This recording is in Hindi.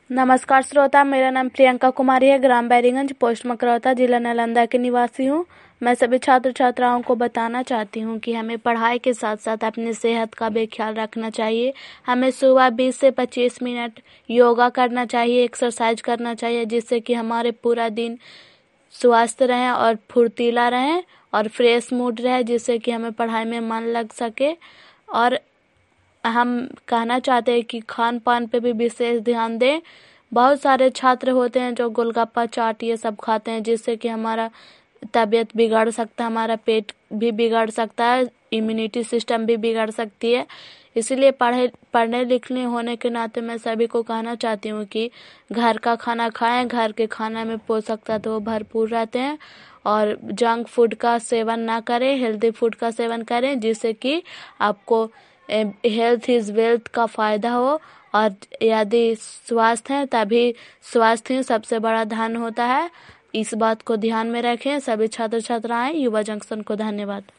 नमस्कार श्रोता, मेरा नाम प्रियंका कुमारी है। ग्राम बैरीगंज, पोस्ट मकरौता, जिला नालंदा के निवासी हूँ। मैं सभी छात्र छात्राओं को बताना चाहती हूँ कि हमें पढ़ाई के साथ साथ अपनी सेहत का भी ख्याल रखना चाहिए। हमें सुबह 20 से 25 मिनट योगा करना चाहिए, एक्सरसाइज करना चाहिए, जिससे कि हमारे पूरा दिन स्वस्थ रहें और फुर्तीला रहें और फ्रेश मूड रहे, जिससे कि हमें पढ़ाई में मन लग सके। और हम कहना चाहते हैं कि खान पान पे भी विशेष ध्यान दें। बहुत सारे छात्र होते हैं जो गोलगप्पा, चाट ये सब खाते हैं, जिससे कि हमारा तबीयत बिगड़ सकता है, हमारा पेट भी बिगड़ सकता है, इम्यूनिटी सिस्टम भी बिगड़ सकती है। इसलिए पढ़ने लिखने होने के नाते मैं सभी को कहना चाहती हूँ कि घर का खाना खाएं। घर के खाना में पोषक तत्व भरपूर रहते हैं और जंक फूड का सेवन ना करें, हेल्दी फूड का सेवन करें, जिससे कि आपको हेल्थ इज वेल्थ का फायदा हो। और यदि स्वास्थ्य है तभी स्वास्थ्य ही सबसे बड़ा धन होता है। इस बात को ध्यान में रखें। सभी छात्र छात्राएं युवा जंक्शन को धन्यवाद।